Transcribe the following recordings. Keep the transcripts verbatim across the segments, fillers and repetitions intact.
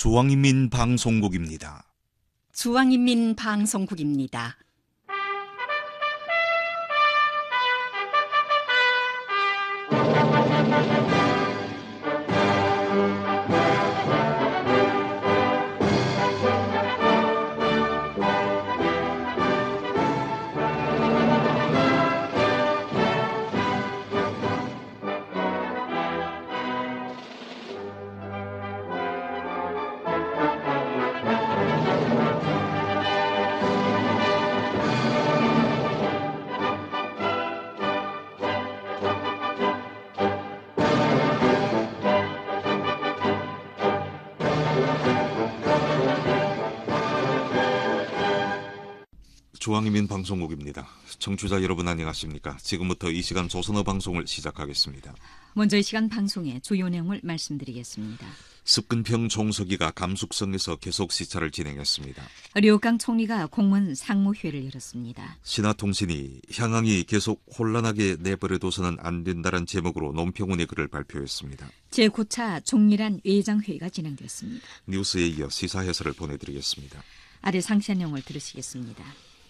중앙인민방송국입니다. 중앙인민방송국입니다. 중앙인민방송국입니다. 청취자 여러분 안녕하십니까? 지금부터 이 시간 조선어 방송을 시작하겠습니다. 먼저 이 시간 방송의 주요 내용을 말씀드리겠습니다. 습근평 총서기가 감숙성에서 계속 시찰을 진행했습니다. 류강 총리가 공문 상무회를 열었습니다. 신화통신이 향항이 계속 혼란하게 내버려둬서는 안 된다는 제목으로 논평원의 글을 발표했습니다. 제구 차 종일한 외장회의가 진행됐습니다. 뉴스에 이어 시사 해설을 보내드리겠습니다. 아래 상세한 내용을 들으시겠습니다.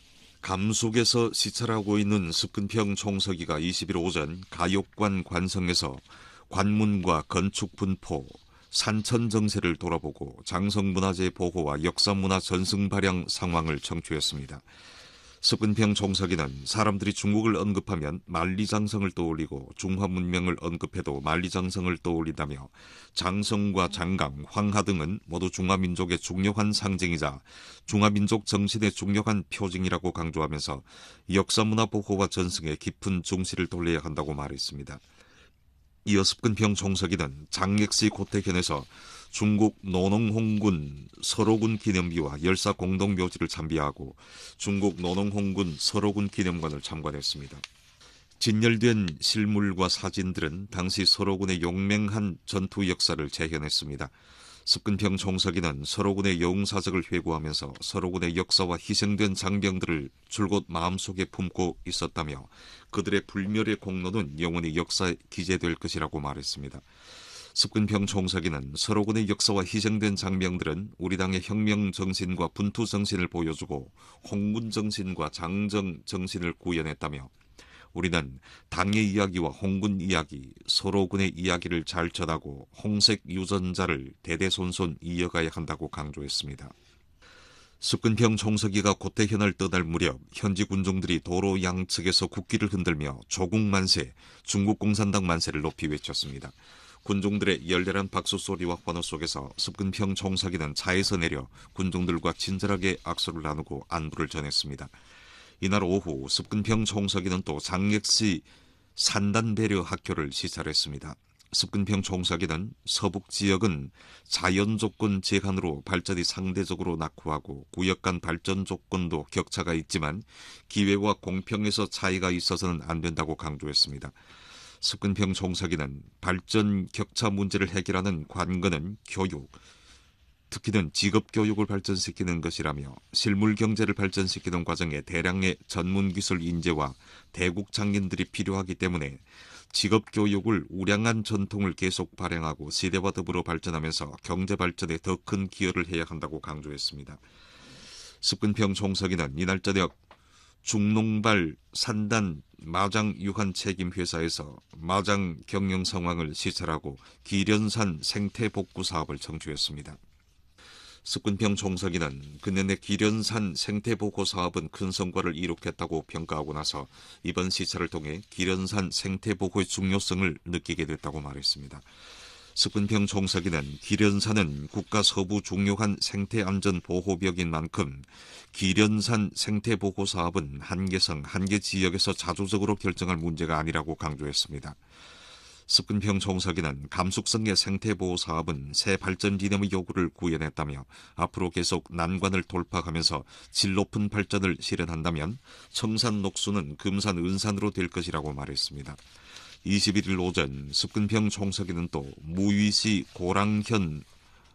감숙에서 시찰하고 있는 습근평 총서기가 이십 일 오전 가욕관 관성에서 관문과 건축 분포, 산천 정세를 돌아보고 장성문화재 보호와 역사문화 전승 발양 상황을 청취했습니다. 습근평 총서기는 사람들이 중국을 언급하면 만리장성을 떠올리고 중화문명을 언급해도 만리장성을 떠올린다며 장성과 장강, 황하 등은 모두 중화민족의 중요한 상징이자 중화민족 정신의 중요한 표징이라고 강조하면서 역사문화 보호와 전승에 깊은 중시를 돌려야 한다고 말했습니다. 이어 습근평 총서기는 장례시 고택현에서 중국 노농홍군 서로군 기념비와 열사 공동묘지를 참배하고 중국 노농홍군 서로군 기념관을 참관했습니다. 진열된 실물과 사진들은 당시 서로군의 용맹한 전투 역사를 재현했습니다. 습근평 총서기는 서로군의 영웅사적을 회고하면서 서로군의 역사와 희생된 장병들을 줄곧 마음속에 품고 있었다며 그들의 불멸의 공로는 영원히 역사에 기재될 것이라고 말했습니다. 습근평 총서기는 서로군의 역사와 희생된 장병들은 우리 당의 혁명 정신과 분투 정신을 보여주고 홍군 정신과 장정 정신을 구현했다며 우리는 당의 이야기와 홍군 이야기, 서로군의 이야기를 잘 전하고 홍색 유전자를 대대손손 이어가야 한다고 강조했습니다. 습근평 총서기가 고택현을 떠날 무렵 현지 군중들이 도로 양측에서 국기를 흔들며 조국 만세, 중국 공산당 만세를 높이 외쳤습니다. 군중들의 열렬한 박수 소리와 환호 속에서 습근평 총서기는 차에서 내려 군중들과 친절하게 악수를 나누고 안부를 전했습니다. 이날 오후 습근평 총서기는 또 장례시 산단배려 학교를 시찰했습니다. 습근평 총서기는 서북 지역은 자연 조건 제한으로 발전이 상대적으로 낙후하고 구역 간 발전 조건도 격차가 있지만 기회와 공평에서 차이가 있어서는 안 된다고 강조했습니다. 습근평 총서기는 발전 격차 문제를 해결하는 관건은 교육, 특히는 직업교육을 발전시키는 것이라며 실물 경제를 발전시키는 과정에 대량의 전문기술 인재와 대국 장인들이 필요하기 때문에 직업교육을 우량한 전통을 계속 발행하고 시대와 더불어 발전하면서 경제발전에 더 큰 기여를 해야 한다고 강조했습니다. 습근평 총서기는 이날 저녁 중농발 산단 마장 유한 책임 회사에서 마장 경영 상황을 시찰하고 기련산 생태 복구 사업을 청취했습니다. 습근평 총서기는 근년에 기련산 생태보호 사업은 큰 성과를 이룩했다고 평가하고 나서 이번 시찰을 통해 기련산 생태보호의 중요성을 느끼게 됐다고 말했습니다. 습근평 총서기는 기련산은 국가 서부 중요한 생태안전보호벽인 만큼 기련산 생태보호 사업은 한계성, 한계 지역에서 자주적으로 결정할 문제가 아니라고 강조했습니다. 습근평 총서기는 감숙성의 생태보호 사업은 새 발전 기념의 요구를 구현했다며 앞으로 계속 난관을 돌파하면서 질 높은 발전을 실현한다면 청산 녹수는 금산 은산으로 될 것이라고 말했습니다. 이십일 일 오전 습근평 총서기는 또 무위시 고랑현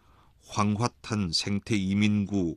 황화탄 생태이민구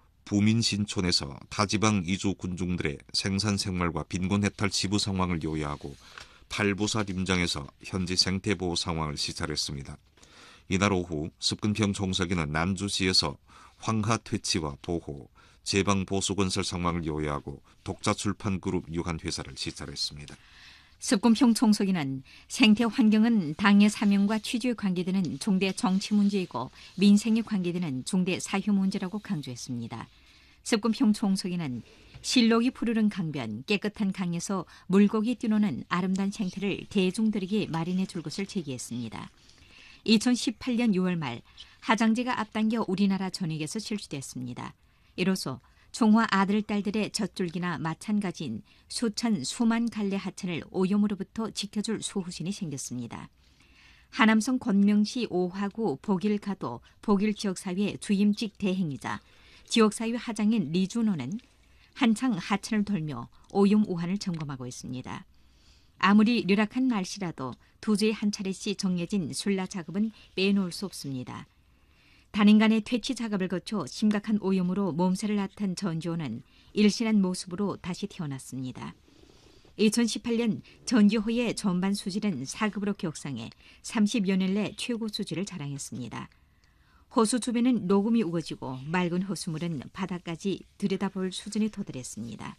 부민신촌에서 타지방 이주 군중들의 생산생활과 빈곤해탈 지부 상황을 요야하고 팔부사 림장에서 현지 생태보호 상황을 시찰했습니다. 이날 오후 습근평 총서기는 남주시에서 황하 퇴치와 보호, 제방 보수건설 상황을 요약하고 독자 출판 그룹 유한 회사를 시찰했습니다. 습근평 총서기는 생태 환경은 당의 사명과 취지에 관계되는 중대 정치 문제이고 민생에 관계되는 중대 사회 문제라고 강조했습니다. 습근평 총서기는 실록이 푸르른 강변, 깨끗한 강에서 물고기 뛰노는 아름다운 생태를 대중들에게 마련해 줄 것을 제기했습니다. 이천십팔 년 유월 말 하장제가 앞당겨 우리나라 전역에서 실시됐습니다. 이로써 중화 아들, 딸들의 젖줄기나 마찬가지인 수천 수만 갈래 하천을 오염으로부터 지켜줄 수호신이 생겼습니다. 하남성 권명시 오화구 복일가도 복일지역사회 주임직 대행이자 지역사회 하장인 리준호는 한창 하천을 돌며 오염 우한을 점검하고 있습니다. 아무리 르락한 날씨라도 두 주에 한 차례씩 정해진 순라 작업은 빼놓을 수 없습니다. 단인간의 퇴치 작업을 거쳐 심각한 오염으로 몸살을 앓던 전지호는 일신한 모습으로 다시 태어났습니다. 이천십팔 년 전지호의 전반 수질은 사 급으로 격상해 삼십여 년 내 최고 수질을 자랑했습니다. 호수 주변은 녹음이 우거지고 맑은 호수물은 바닥까지 들여다볼 수준에 도달했습니다.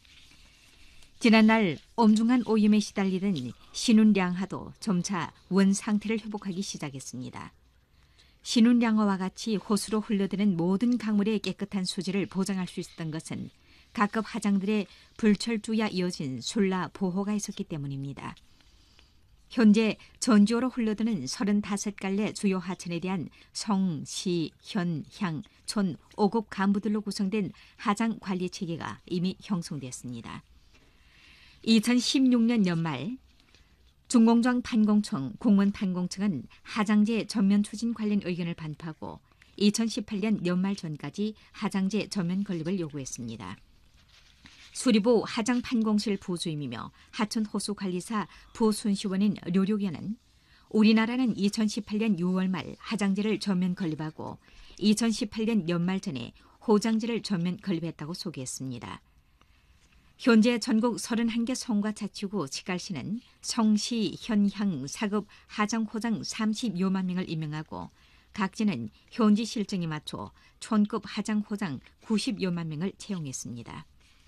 지난날 엄중한 오염에 시달리던 신운량하도 점차 원 상태를 회복하기 시작했습니다. 신운량어와 같이 호수로 흘러드는 모든 강물의 깨끗한 수질을 보장할 수 있었던 것은 각급 하장들의 불철주야 이어진 순라 보호가 있었기 때문입니다. 현재 전지호로 흘러드는 서른다섯 갈래 주요 하천에 대한 성, 시, 현, 향, 촌 오 급 간부들로 구성된 하장 관리 체계가 이미 형성됐습니다. 이천십육 년 연말 중공정 판공청, 공무원 판공청은 하장제 전면 추진 관련 의견을 반포하고 이천십팔 년 연말 전까지 하장제 전면 건립을 요구했습니다. 수리부 하장 판공실 부주임이며 하천호수관리사 부순시원인 료료견은 우리나라는 이천십팔 년 유월 말 하장제를 전면 건립하고 이천십팔 년 연말 전에 호장제를 전면 건립했다고 소개했습니다. 현재 전국 서른한 개 성과 자치구 치갈시는 성시, 현향, 사급, 하장, 호장 삼십여만 명을 임명하고 각지는 현지 실정에 맞춰 촌급 하장, 호장 구십여만 명을 채용했습니다.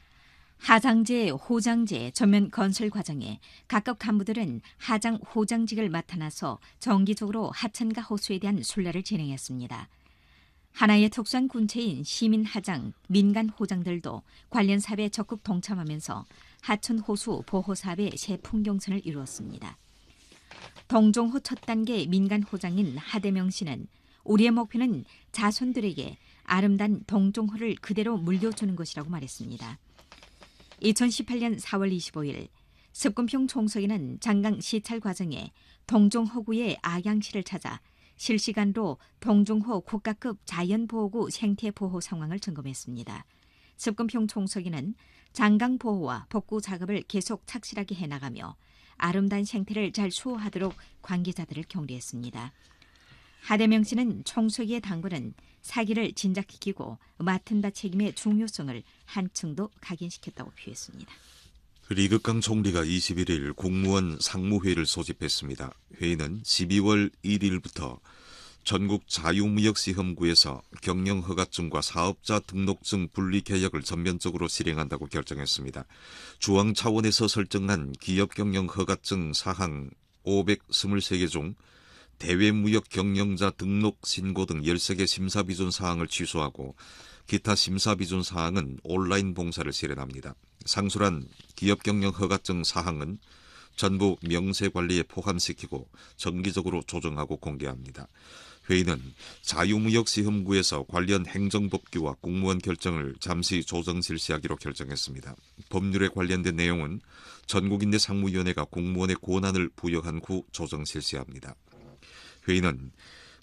하장제, 호장제 전면 건설 과정에 각급 간부들은 하장, 호장직을 맡아나서 정기적으로 하천과 호수에 대한 순례를 진행했습니다. 하나의 특수한 군체인 시민하장, 민간호장들도 관련 사업에 적극 동참하면서 하천호수 보호사업의 새 풍경선을 이루었습니다. 동종호 첫 단계 민간호장인 하대명 씨는 우리의 목표는 자손들에게 아름다운 동종호를 그대로 물려주는 것이라고 말했습니다. 이천십팔 년 사월 이십오일 습근평 총서기는 장강 시찰 과정에 동종호구의 악양시를 찾아 실시간으로 동종호 국가급 자연보호구 생태보호 상황을 점검했습니다. 습근평 총서기는 장강보호와 복구 작업을 계속 착실하게 해나가며 아름다운 생태를 잘 수호하도록 관계자들을 격려했습니다. 하대명 씨는 총서기의 당부는 사기를 진작시키고 맡은 바 책임의 중요성을 한층 더 각인시켰다고 표했습니다. 리극강 총리가 이십일일 공무원 상무회의를 소집했습니다. 회의는 십이월 일일부터 전국 자유무역시험구에서 경영허가증과 사업자 등록증 분리 개혁을 전면적으로 실행한다고 결정했습니다. 주황 차원에서 설정한 기업경영허가증 사항 오백이십삼 개 중 대외무역 경영자 등록 신고 등 열세 개 심사비준 사항을 취소하고 기타 심사비준 사항은 온라인 봉사를 실현합니다. 상술한 기업경영허가증 사항은 전부 명세관리에 포함시키고 정기적으로 조정하고 공개합니다. 회의는 자유무역시험구에서 관련 행정법규와 공무원 결정을 잠시 조정 실시하기로 결정했습니다. 법률에 관련된 내용은 전국인대 상무위원회가 공무원의 권한을 부여한 후 조정 실시합니다. 회의는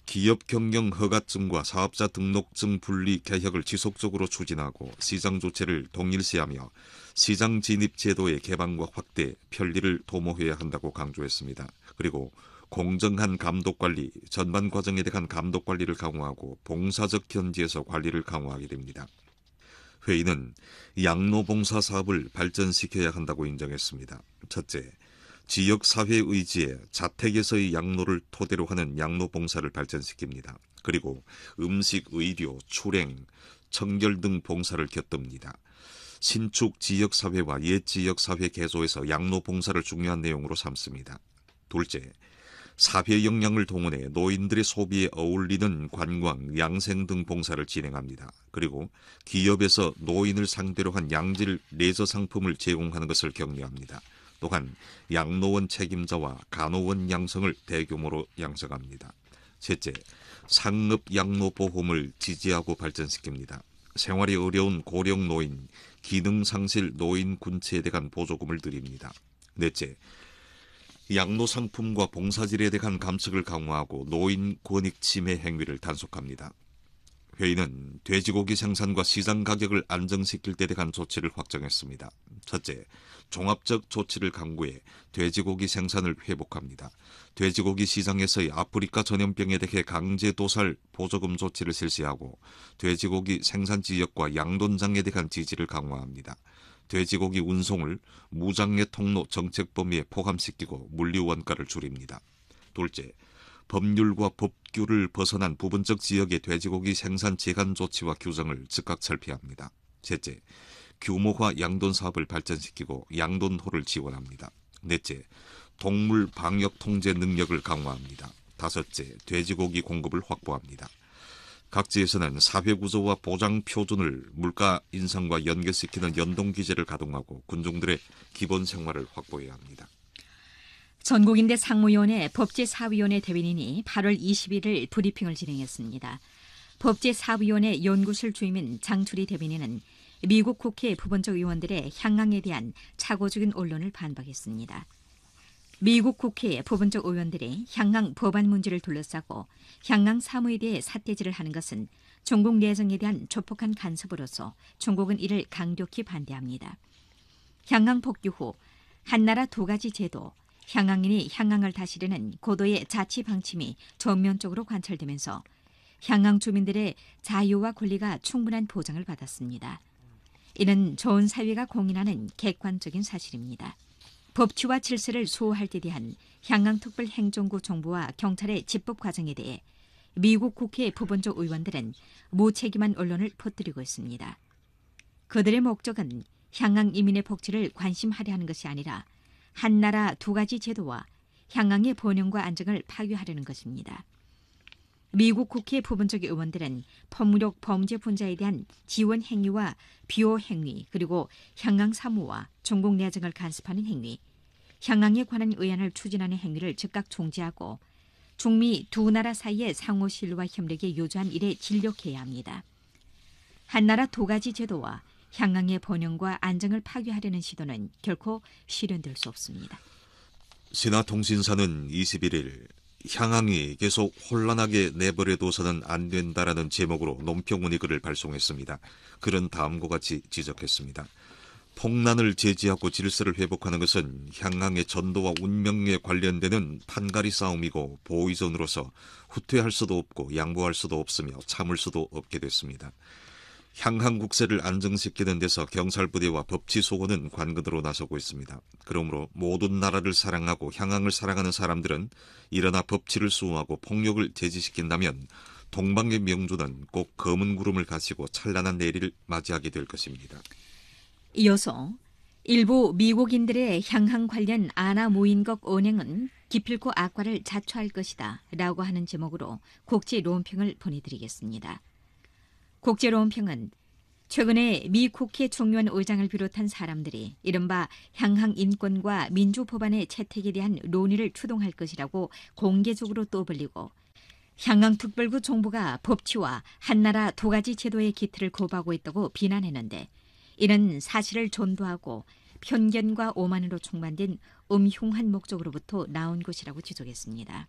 기업경영허가증과 사업자 등록증 분리 개혁을 지속적으로 추진하고 시장 조치를 동일시하며 시장 진입 제도의 개방과 확대, 편리를 도모해야 한다고 강조했습니다. 그리고 공정한 감독관리, 전반 과정에 대한 감독관리를 강화하고 봉사적 현지에서 관리를 강화하게 됩니다. 회의는 양로봉사 사업을 발전시켜야 한다고 인정했습니다. 첫째, 지역사회 의지에 자택에서의 양로를 토대로 하는 양로봉사를 발전시킵니다. 그리고 음식, 의료, 출행, 청결 등 봉사를 곁듭니다. 신축 지역사회와 옛 지역사회 개조에서 양로봉사를 중요한 내용으로 삼습니다. 둘째, 사회 역량을 동원해 노인들의 소비에 어울리는 관광, 양생 등 봉사를 진행합니다. 그리고 기업에서 노인을 상대로 한 양질 레저 상품을 제공하는 것을 격려합니다. 또한 양로원 책임자와 간호원 양성을 대규모로 양성합니다. 셋째, 상급 양로보험을 지지하고 발전시킵니다. 생활이 어려운 고령 노인, 기능상실 노인 군체에 대한 보조금을 드립니다. 넷째, 양로 상품과 봉사질에 대한 감축을 강화하고 노인 권익 침해 행위를 단속합니다. 회의는 돼지고기 생산과 시장 가격을 안정시킬 때 대한 조치를 확정했습니다. 첫째, 종합적 조치를 강구해 돼지고기 생산을 회복합니다. 돼지고기 시장에서의 아프리카 전염병에 대해 강제 도살 보조금 조치를 실시하고 돼지고기 생산 지역과 양돈장에 대한 지지를 강화합니다. 돼지고기 운송을 무장애 통로 정책 범위에 포함시키고 물류 원가를 줄입니다. 둘째, 법률과 법규를 벗어난 부분적 지역의 돼지고기 생산 제한 조치와 규정을 즉각 철폐합니다. 셋째, 규모화 양돈 사업을 발전시키고 양돈호를 지원합니다. 넷째, 동물 방역 통제 능력을 강화합니다. 다섯째, 돼지고기 공급을 확보합니다. 각지에서는 사회구조와 보장 표준을 물가 인상과 연계시키는 연동기제를 가동하고 군중들의 기본 생활을 확보해야 합니다. 전국인대 상무위원회 법제사위원회 대변인이 팔월 이십일일 브리핑을 진행했습니다. 법제사위원회 연구실 주임인 장추리 대변인은 미국 국회 부분적 의원들의 향항에 대한 착오적인 언론을 반박했습니다. 미국 국회 부분적 의원들이 향항 법안 문제를 둘러싸고 향항 사무에 대해 삿대질을 하는 것은 중국 내정에 대한 조폭한 간섭으로서 중국은 이를 강력히 반대합니다. 향항 복귀 후 한나라 두 가지 제도, 향항인이 향항을 다스리는 고도의 자치 방침이 전면적으로 관철되면서 향항 주민들의 자유와 권리가 충분한 보장을 받았습니다. 이는 좋은 사회가 공인하는 객관적인 사실입니다. 법치와 질서를 수호할 때 대한 향항특별행정구 정부와 경찰의 집법 과정에 대해 미국 국회 부분적 의원들은 무책임한 언론을 퍼뜨리고 있습니다. 그들의 목적은 향항 이민의 복지를 관심하려 하는 것이 아니라 한나라 두 가지 제도와 향항의 번영과 안정을 파괴하려는 것입니다. 미국 국회 부분적 의원들은 법무력 범죄 분자에 대한 지원 행위와 비호 행위, 그리고 향항 사무와 중국 내정을 간섭하는 행위, 향항에 관한 의안을 추진하는 행위를 즉각 중지하고 중미 두 나라 사이의 상호 신뢰와 협력에 요조한 일에 진력해야 합니다. 한나라 두 가지 제도와 향항의 번영과 안정을 파괴하려는 시도는 결코 실현될 수 없습니다. 신화통신사는 이십일일 향항이 계속 혼란하게 내버려둬서는 안 된다라는 제목으로 논평문의 글을 발송했습니다. 글은 다음과 같이 지적했습니다. 폭란을 제지하고 질서를 회복하는 것은 향항의 전도와 운명에 관련되는 판가리 싸움이고 보위전으로서 후퇴할 수도 없고 양보할 수도 없으며 참을 수도 없게 됐습니다. 향항 국세를 안정시키는 데서 경찰부대와 법치소원은 관건으로 나서고 있습니다. 그러므로 모든 나라를 사랑하고 향항을 사랑하는 사람들은 일어나 법치를 수호하고 폭력을 제지시킨다면 동방의 명주는 꼭 검은 구름을 가지고 찬란한 내일을 맞이하게 될 것입니다. 이어서 일부 미국인들의 향항 관련 아나 모인것 언행은 기필코 악과를 자초할 것이다 라고 하는 제목으로 국제 논평을 보내드리겠습니다. 국제 논평은 최근에 미 국회 중요한 의장을 비롯한 사람들이 이른바 향항 인권과 민주 법안의 채택에 대한 논의를 추동할 것이라고 공개적으로 떠벌리고 향항 특별구 정부가 법치와 한나라 두 가지 제도의 기틀을 거부하고 있다고 비난했는데 이는 사실을 전도하고 편견과 오만으로 충만된 음흉한 목적으로부터 나온 것이라고 지적했습니다.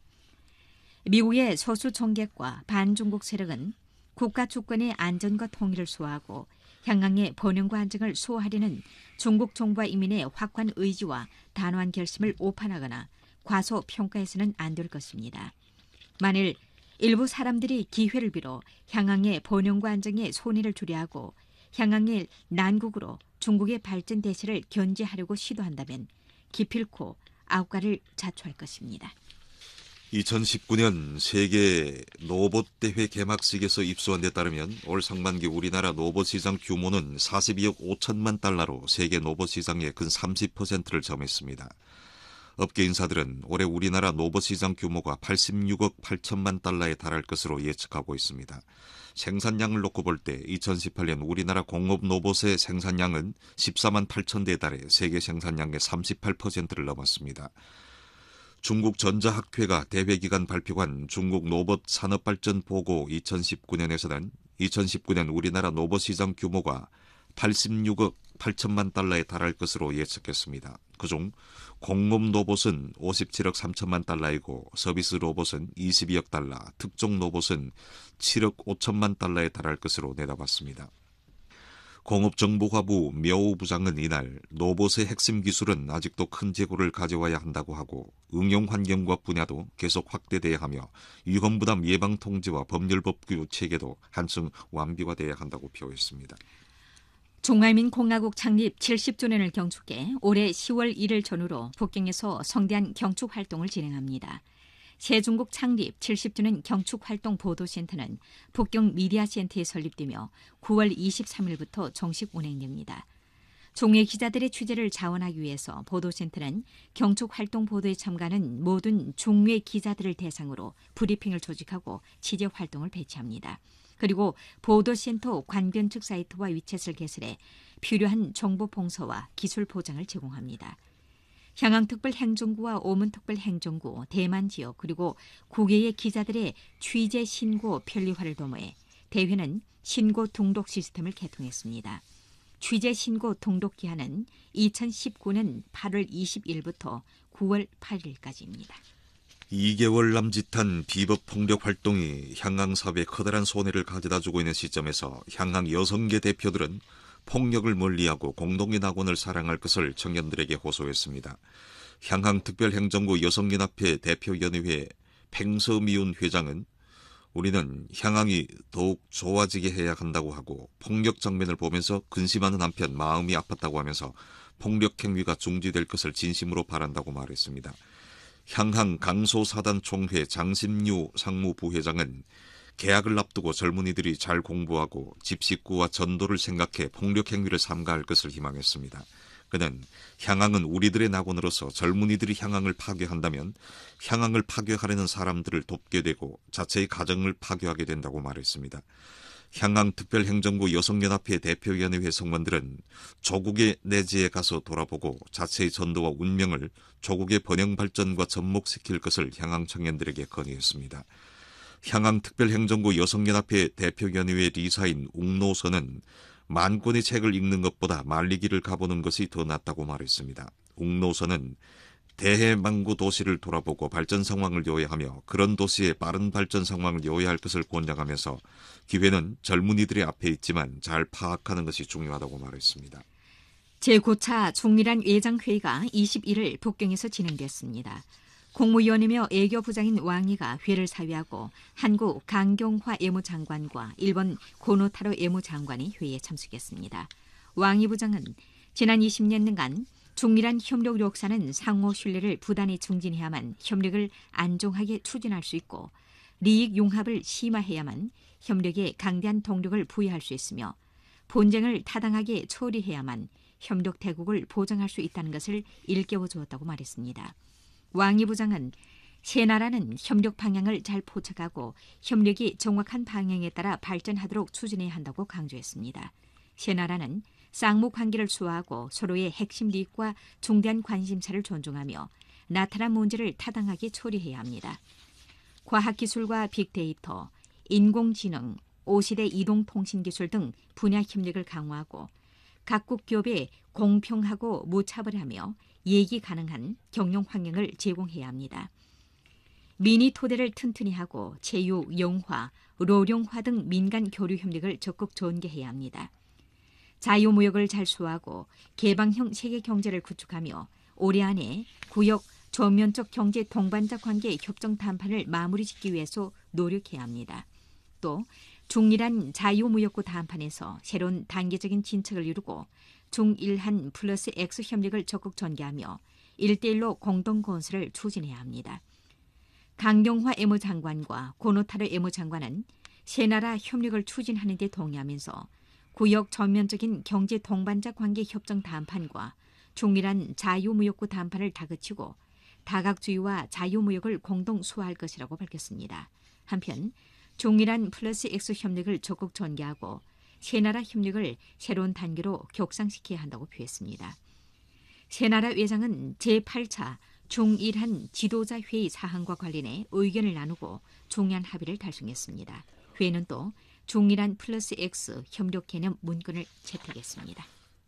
미국의 소수 정객과 반중국 세력은 국가 주권의 안전과 통일을 수호하고 향항의 번영과 안정을 수호하려는 중국 정부와 인민의 확고한 의지와 단호한 결심을 오판하거나 과소평가해서는 안 될 것입니다. 만일 일부 사람들이 기회를 빌어 향항의 번영과 안정에 손해를 주려 하고 향항의 난국으로 중국의 발전 대세를 견제하려고 시도한다면 기필코 아홉 가를 자초할 것입니다. 이천십구 년 세계 로봇 대회 개막식에서 입수한 데 따르면 올 상반기 우리나라 로봇 시장 규모는 사십이억 오천만 달러로 세계 로봇 시장의 근 삼십 퍼센트를 점했습니다. 업계 인사들은 올해 우리나라 로봇 시장 규모가 팔십육억 팔천만 달러에 달할 것으로 예측하고 있습니다. 생산량을 놓고 볼 때 이천십팔 년 우리나라 공업 로봇의 생산량은 십사만 팔천 대에 달해 세계 생산량의 삼십팔 퍼센트를 넘었습니다. 중국 전자학회가 대회기간 발표한 중국 로봇 산업발전 보고 이천십구 년에서는 이천십구 년 우리나라 로봇 시장 규모가 팔십육억 팔천만 달러에 달할 것으로 예측했습니다. 그중 공업 로봇은 오십칠억 삼천만 달러이고 서비스 로봇은 이십이억 달러, 특종 로봇은 칠억 오천만 달러에 달할 것으로 내다봤습니다. 공업정보화부 묘우 부장은 이날 로봇의 핵심 기술은 아직도 큰 재고를 가져와야 한다고 하고 응용 환경과 분야도 계속 확대돼야 하며 위험부담 예방 통제와 법률법규 체계도 한층 완비화돼야 한다고 표했습니다. 중화민공화국 창립 칠십 주년을 경축해 올해 시월 일일 전후로 북경에서 성대한 경축 활동을 진행합니다. 새중국 창립 칠십 주년 경축활동 보도센터는 북경 미디어센터에 설립되며 구월 이십삼일부터 정식 운행됩니다. 종외 기자들의 취재를 자원하기 위해서 보도센터는 경축활동 보도에 참가하는 모든 종외 기자들을 대상으로 브리핑을 조직하고 취재활동을 배치합니다. 그리고 보도센터 관변 측 사이트와 위챗을 개설해 필요한 정보 봉서와 기술 보장을 제공합니다. 향항특별행정구와 오문특별행정구, 대만 지역 그리고 국외의 기자들의 취재 신고 편리화를 도모해 대회는 신고 등록 시스템을 개통했습니다. 취재 신고 등록 기한은 이천십구 년 팔월 이십일부터 구월 팔일까지입니다. 이 개월 남짓한 비법 폭력 활동이 향항 사회에 커다란 손해를 가져다주고 있는 시점에서 향항 여성계 대표들은 폭력을 멀리하고 공동의 낙원을 사랑할 것을 청년들에게 호소했습니다. 향항특별행정구 여성연합회 대표연의회 팽서미운 회장은 우리는 향항이 더욱 좋아지게 해야 한다고 하고 폭력 장면을 보면서 근심하는 한편 마음이 아팠다고 하면서 폭력 행위가 중지될 것을 진심으로 바란다고 말했습니다. 향항 강소사단 총회 장신유 상무부회장은 개학을 앞두고 젊은이들이 잘 공부하고 집 식구와 전도를 생각해 폭력 행위를 삼가할 것을 희망했습니다. 그는 향항은 우리들의 낙원으로서 젊은이들이 향항을 파괴한다면 향항을 파괴하려는 사람들을 돕게 되고 자체의 가정을 파괴하게 된다고 말했습니다. 향항특별행정구 여성연합회 대표연의회 성원들은 조국의 내지에 가서 돌아보고 자체의 전도와 운명을 조국의 번영 발전과 접목시킬 것을 향항 청년들에게 건의했습니다. 향항특별행정구 여성연합회 대표연의회 리사인 웅노선은 만 권의 책을 읽는 것보다 말리기를 가보는 것이 더 낫다고 말했습니다. 웅노선은 대해망구 도시를 돌아보고 발전 상황을 요해하며 그런 도시의 빠른 발전 상황을 요해할 것을 권장하면서 기회는 젊은이들의 앞에 있지만 잘 파악하는 것이 중요하다고 말했습니다. 제구 차 중미란 외장회의가 이십일일 북경에서 진행됐습니다. 국무위원이며 외교부장인 왕이가 회를 사회하고 한국 강경화 외무장관과 일본 고노타로 외무장관이 회의에 참석했습니다. 왕이 부장은 지난 이십 년간 중미란 협력 역사는 상호 신뢰를 부단히 증진해야만 협력을 안정하게 추진할 수 있고利益 융합을 심화해야만 협력에 강대한 동력을 부여할 수 있으며 분쟁을 타당하게 처리해야만 협력 대국을 보장할 수 있다는 것을 일깨워 주었다고 말했습니다. 왕이 부장은 세 나라는 협력 방향을 잘 포착하고 협력이 정확한 방향에 따라 발전하도록 추진해야 한다고 강조했습니다. 세 나라는 쌍무 관계를 수호하고 서로의 핵심利益과 중대한 관심사를 존중하며 나타난 문제를 타당하게 처리해야 합니다. 과학기술과 빅데이터, 인공지능, 오시대 이동통신기술 등 분야 협력을 강화하고 각국 기업에 공평하고 무차별하며 예기 가능한 경영 환경을 제공해야 합니다. 미니 토대를 튼튼히 하고 체육, 영화, 로령화 등 민간 교류 협력을 적극 전개해야 합니다. 자유무역을 잘 수호하고 개방형 세계 경제를 구축하며 올해 안에 구역 전면적 경제 동반자 관계 협정 담판을 마무리 짓기 위해서 노력해야 합니다. 또 중일한 자유무역구 담판에서 새로운 단계적인 진척을 이루고 중일한 플러스 X 협력을 적극 전개하며 일대일로 공동 건설을 추진해야 합니다. 강경화 외무장관과 고노타르 외무장관은 세 나라 협력을 추진하는 데 동의하면서 구역 전면적인 경제 동반자 관계 협정 담판과 중미란 자유무역구 담판을 다그치고 다각주의와 자유무역을 공동 수호할 것이라고 밝혔습니다. 한편 중미란 플러스 X 협력을 적극 전개하고 세 나라 협력을 새로운 단계로 격상시켜야 한다고 표했습니다. 세 나라 외장은 제팔 차 중일한 지도자 회의 사항과 관련해 의견을 나누고 중요한 합의를 달성했습니다. 회의는 또 중일한 플러스 X 협력 개념 문건을 채택했습니다.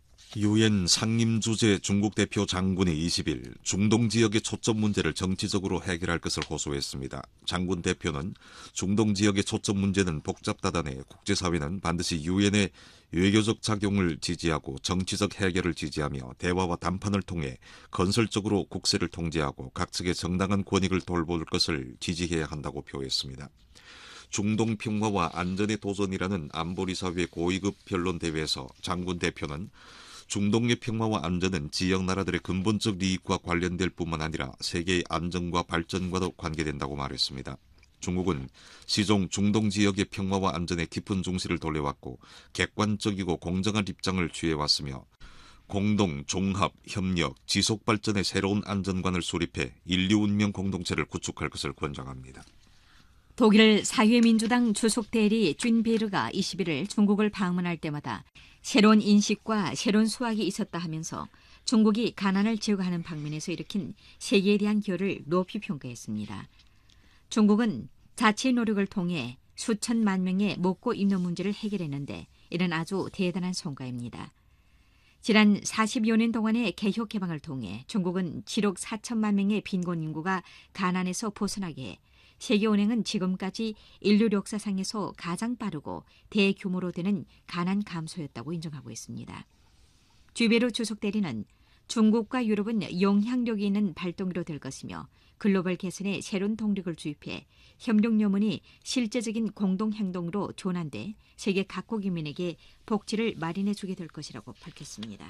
유엔 상임주재 중국 대표 장군이 이십 일 중동 지역의 초점 문제를 정치적으로 해결할 것을 호소했습니다. 장군 대표는 중동 지역의 초점 문제는 복잡다단해 국제사회는 반드시 유엔의 외교적 작용을 지지하고 정치적 해결을 지지하며 대화와 담판을 통해 건설적으로 국세를 통제하고 각 측의 정당한 권익을 돌볼 것을 지지해야 한다고 표했습니다. 중동 평화와 안전의 도전이라는 안보리사회 고위급 변론 대회에서 장군 대표는 중동의 평화와 안전은 지역 나라들의 근본적利益과 관련될 뿐만 아니라 세계의 안정과 발전과도 관계된다고 말했습니다. 중국은 시종 중동 지역의 평화와 안전에 깊은 중시를 돌려왔고 객관적이고 공정한 입장을 취해왔으며 공동, 종합, 협력, 지속 발전의 새로운 안전관을 수립해 인류 운명 공동체를 구축할 것을 권장합니다. 독일 사회민주당 주석 대리 쥔베르가 이십 일을 중국을 방문할 때마다 새로운 인식과 새로운 수확이 있었다 하면서 중국이 가난을 제거하는 방면에서 일으킨 세계에 대한 기여를 높이 평가했습니다. 중국은 자체 노력을 통해 수천만 명의 먹고 입는 문제를 해결했는데 이는 아주 대단한 성과입니다. 지난 사십여 년 동안의 개혁 개방을 통해 중국은 칠억 사천만 명의 빈곤 인구가 가난에서 벗어나게 해 세계은행은 지금까지 인류 역사상에서 가장 빠르고 대규모로 되는 가난 감소였다고 인정하고 있습니다. 쥐베르 주석 대리는 중국과 유럽은 영향력이 있는 발동기로 될 것이며 글로벌 개선에 새로운 동력을 주입해 협력 여문이 실제적인 공동행동으로 전환돼 세계 각국 인민에게 복지를 마련해 주게 될 것이라고 밝혔습니다.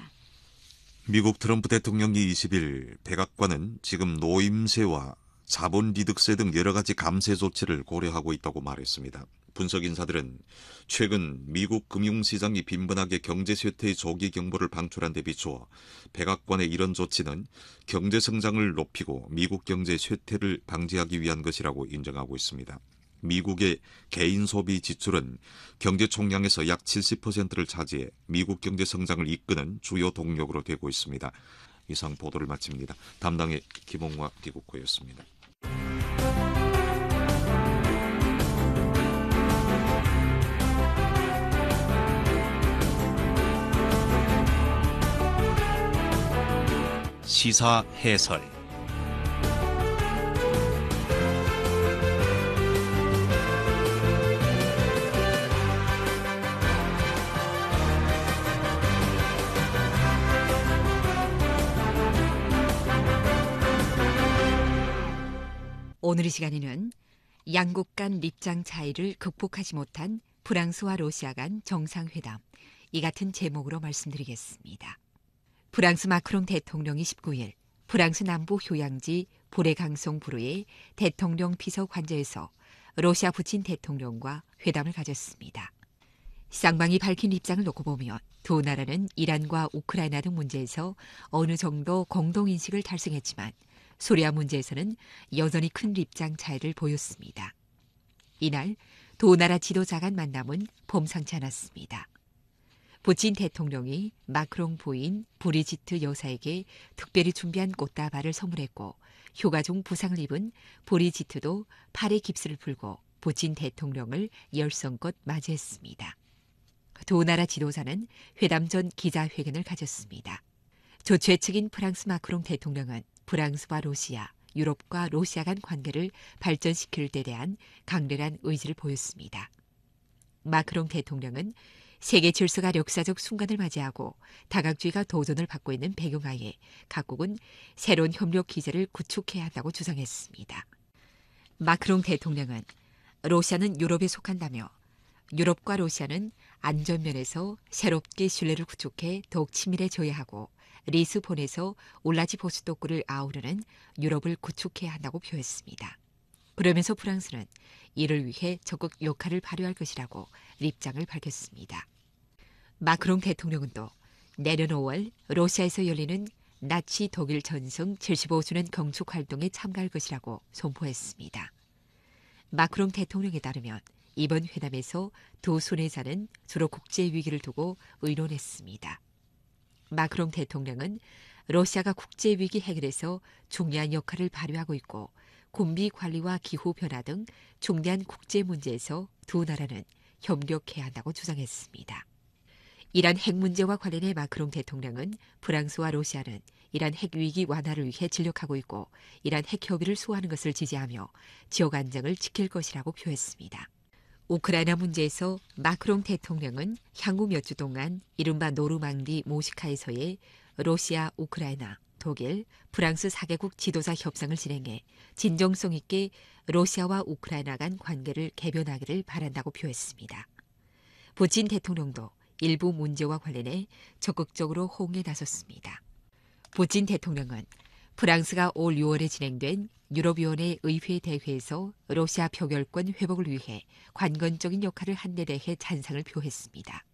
미국 트럼프 대통령이 이십 일 백악관은 지금 노임세와 자본이득세 등 여러 가지 감세 조치를 고려하고 있다고 말했습니다. 분석 인사들은 최근 미국 금융시장이 빈번하게 경제 쇠퇴의 조기 경보를 방출한 데 비추어 백악관의 이런 조치는 경제 성장을 높이고 미국 경제 쇠퇴를 방지하기 위한 것이라고 인정하고 있습니다. 미국의 개인 소비 지출은 경제 총량에서 약 칠십 퍼센트를 차지해 미국 경제 성장을 이끄는 주요 동력으로 되고 있습니다. 이상 보도를 마칩니다. 담당의 김홍화 기국호였습니다. 시사 해설. 오늘 이 시간에는 양국 간 입장 차이를 극복하지 못한 프랑스와 러시아 간 정상회담, 이 같은 제목으로 말씀드리겠습니다. 프랑스 마크롱 대통령이 십구 일 프랑스 남부 휴양지 보레강송-부르의 대통령 비서 관저에서 러시아 푸틴 대통령과 회담을 가졌습니다. 쌍방이 밝힌 입장을 놓고 보면 두 나라는 이란과 우크라이나 등 문제에서 어느 정도 공동인식을 달성했지만 소리아 문제에서는 여전히 큰 입장 차이를 보였습니다. 이날 두 나라 지도자 간 만남은 범상치 않았습니다. 푸틴 대통령이 마크롱 부인 브리지트 여사에게 특별히 준비한 꽃다발을 선물했고 휴가 중 부상을 입은 브리지트도 팔에 깁스를 풀고 푸틴 대통령을 열성껏 맞이했습니다. 두 나라 지도자는 회담 전 기자회견을 가졌습니다. 조최측인 프랑스 마크롱 대통령은 프랑스와 러시아, 유럽과 러시아 간 관계를 발전시킬 데 대한 강렬한 의지를 보였습니다. 마크롱 대통령은 세계 질서가 역사적 순간을 맞이하고 다각주의가 도전을 받고 있는 배경하에 각국은 새로운 협력 기제를 구축해야 한다고 주장했습니다. 마크롱 대통령은 러시아는 유럽에 속한다며 유럽과 러시아는 안전면에서 새롭게 신뢰를 구축해 더욱 친밀해져야 하고 리스본에서 울라지보스토크를 아우르는 유럽을 구축해야 한다고 표했습니다. 그러면서 프랑스는 이를 위해 적극 역할을 발휘할 것이라고 입장을 밝혔습니다. 마크롱 대통령은 또 내년 오월 러시아에서 열리는 나치 독일 전승 칠십오 주년 경축 활동에 참가할 것이라고 선포했습니다. 마크롱 대통령에 따르면 이번 회담에서 두 순회자는 주로 국제 위기를 두고 의논했습니다. 마크롱 대통령은 러시아가 국제 위기 해결에서 중요한 역할을 발휘하고 있고 군비 관리와 기후 변화 등 중대한 국제 문제에서 두 나라는 협력해야 한다고 주장했습니다. 이란 핵 문제와 관련해 마크롱 대통령은 프랑스와 러시아는 이란 핵 위기 완화를 위해 진력하고 있고 이란 핵 협의를 수호하는 것을 지지하며 지역 안정을 지킬 것이라고 표했습니다. 우크라이나 문제에서 마크롱 대통령은 향후 몇 주 동안 이른바 노르망디 모시카에서의 러시아, 우크라이나, 독일, 프랑스 사 개국 지도자 협상을 진행해 진정성 있게 러시아와 우크라이나 간 관계를 개변하기를 바란다고 표했습니다. 푸틴 대통령도 일부 문제와 관련해 적극적으로 호응에 나섰습니다. 푸틴 대통령은 프랑스가 올 유월에 진행된 유럽위원회 의회 대회에서 러시아 표결권 회복을 위해 관건적인 역할을 한 데 대해 찬상을 표했습니다.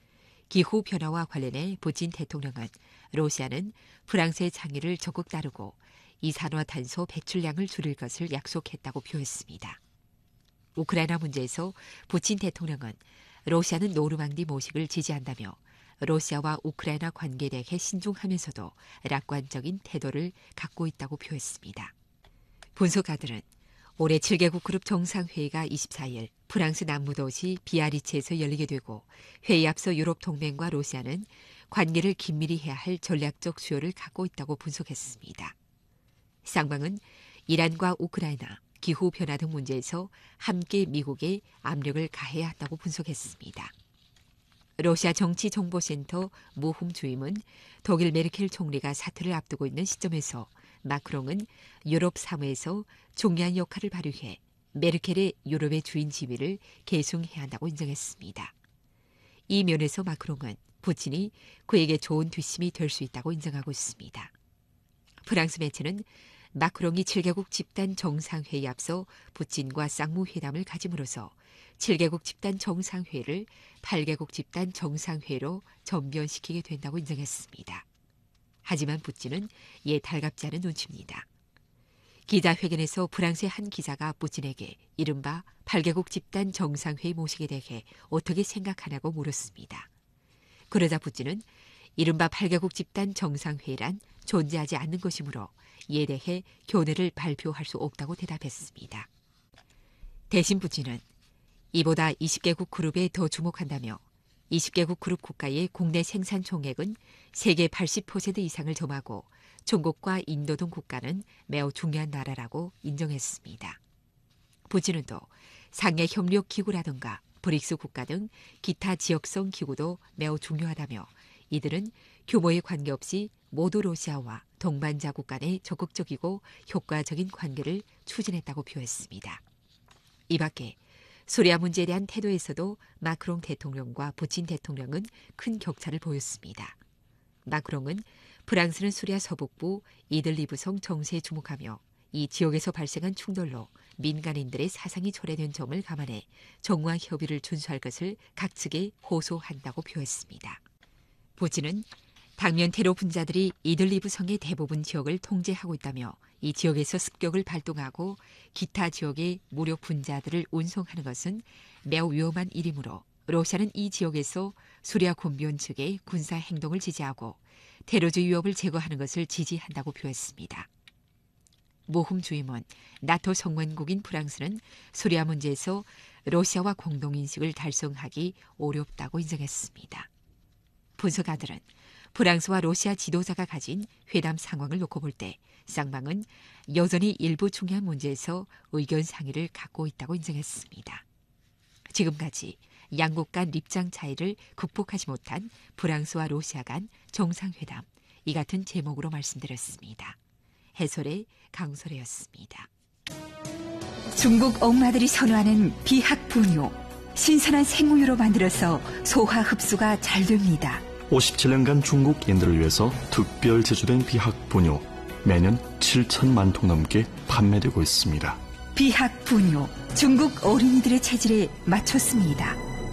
기후변화와 관련해 푸틴 대통령은 러시아는 프랑스의倡의를 적극 따르고 이산화탄소 배출량을 줄일 것을 약속했다고 표했습니다. 우크라이나 문제에서 푸틴 대통령은 러시아는 노르망디 모식을 지지한다며 러시아와 우크라이나 관계에 대해 신중하면서도 낙관적인 태도를 갖고 있다고 표했습니다. 분석가들은 올해 칠 개국 그룹 정상회의가 이십사 일 프랑스 남부도시 비아리츠에서 열리게 되고 회의 앞서 유럽 동맹과 러시아는 관계를 긴밀히 해야 할 전략적 수요를 갖고 있다고 분석했습니다. 쌍방은 이란과 우크라이나, 기후변화 등 문제에서 함께 미국에 압력을 가해야 한다고 분석했습니다. 러시아 정치정보센터 모훔 주임은 독일 메르켈 총리가 사퇴를 앞두고 있는 시점에서 마크롱은 유럽 사무에서 중요한 역할을 발휘해 메르켈의 유럽의 주인 지위를 계승해야 한다고 인정했습니다. 이 면에서 마크롱은 푸틴이 그에게 좋은 뒷심이 될 수 있다고 인정하고 있습니다. 프랑스 매체는 마크롱이 칠 개국 집단 정상회의 앞서 푸틴과 쌍무회담을 가짐으로써 칠 개국 집단 정상회의를 팔 개국 집단 정상회의로 전변시키게 된다고 인정했습니다. 하지만 푸틴은 이에 달갑지 않은 눈치입니다. 기자회견에서 프랑스의 한 기자가 푸틴에게 이른바 팔 개국 집단 정상회의 모식에 대해 어떻게 생각하냐고 물었습니다. 그러자 푸틴은 이른바 팔 개국 집단 정상회의란 존재하지 않는 것이므로 이에 대해 견해를 발표할 수 없다고 대답했습니다. 대신 푸틴은 이보다 이십 개국 그룹에 더 주목한다며 이십 개국 그룹 국가의 국내 생산 총액은 세계 팔십 퍼센트 이상을 점하고 중국과 인도 등 국가는 매우 중요한 나라라고 인정했습니다. 푸틴은 또 상해 협력 기구라든가 브릭스 국가 등 기타 지역성 기구도 매우 중요하다며 이들은 규모에 관계없이 모두 러시아와 동반자국 간의 적극적이고 효과적인 관계를 추진했다고 표했습니다. 이 밖에 수리아 문제에 대한 태도에서도 마크롱 대통령과 푸틴 대통령은 큰 격차를 보였습니다. 마크롱은 프랑스는 수리아 서북부 이들리브성 정세에 주목하며 이 지역에서 발생한 충돌로 민간인들의 사상이 초래된 점을 감안해 정화 협의를 준수할 것을 각 측에 호소한다고 표했습니다. 푸틴은 당면 테러 분자들이 이들리브 성의 대부분 지역을 통제하고 있다며 이 지역에서 습격을 발동하고 기타 지역의 무력 분자들을 운송하는 것은 매우 위험한 일이므로 러시아는 이 지역에서 수리아 군비원 측의 군사 행동을 지지하고 테러주의 위협을 제거하는 것을 지지한다고 표했습니다. 모훔 주임원 나토 성원국인 프랑스는 수리아 문제에서 러시아와 공동인식을 달성하기 어렵다고 인정했습니다. 분석가들은 프랑스와 러시아 지도자가 가진 회담 상황을 놓고 볼 때 쌍방은 여전히 일부 중요한 문제에서 의견 상의를 갖고 있다고 인정했습니다. 지금까지 양국 간 입장 차이를 극복하지 못한 프랑스와 러시아 간 정상회담, 이 같은 제목으로 말씀드렸습니다. 해설의 강설혜였습니다. 중국 엄마들이 선호하는 비학 분유, 신선한 생우유로 만들어서 소화 흡수가 잘 됩니다. 오십칠 년간 중국인들을 위해서 특별 제조된 비학 분유 매년 칠천만 통 넘게 판매되고 있습니다. 비학 분유, 중국 어린이들의 체질에 맞췄습니다.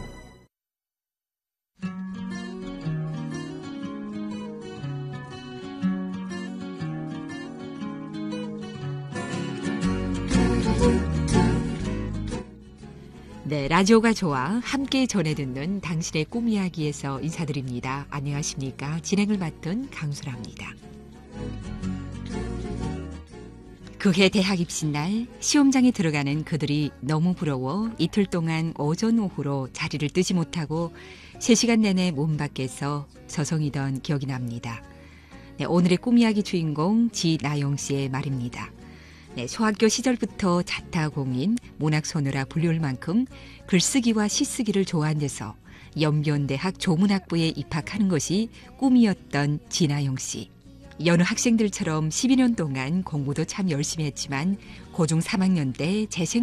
네, 라디오가 좋아 함께 전해 듣는 당신의 꿈 이야기에서 인사드립니다. 안녕하십니까? 진행을 맡은 강수라입니다. 그해 대학 입시 날 시험장에 들어가는 그들이 너무 부러워 이틀 동안 오전 오후로 자리를 뜨지 못하고 세 시간 내내 문 밖에서 서성이던 기억이 납니다. 네, 오늘의 꿈 이야기 주인공 지나영 씨의 말입니다. 네, 소학교 시절부터 자타공인 문학소녀라 불리울 만큼 글쓰기와 시쓰기를 좋아한 데서 연변대학 조문학부에 입학하는 것이 꿈이었던 지나영 씨. 여느 학생들처럼 십이 년 동안 공부도 참 열심히 했지만 고중 삼 학년 때 재생